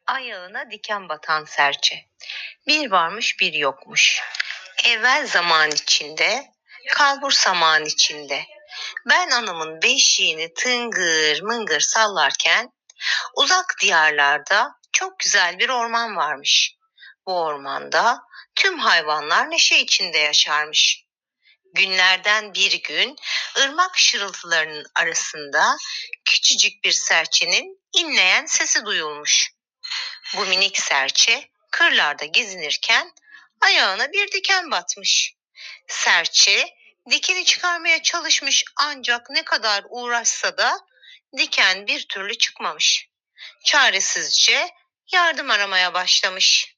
Ayağına diken batan serçe. Bir varmış bir yokmuş. Evvel zaman içinde, kalbur saman içinde. Ben anamın beşiğini tıngır mıngır sallarken uzak diyarlarda çok güzel bir orman varmış. Bu ormanda tüm hayvanlar neşe içinde yaşarmış. Günlerden bir gün ırmak şırıltılarının arasında küçücük bir serçenin inleyen sesi duyulmuş. Bu minik serçe kırlarda gezinirken ayağına bir diken batmış. Serçe dikeni çıkarmaya çalışmış ancak ne kadar uğraşsa da diken bir türlü çıkmamış. Çaresizce yardım aramaya başlamış.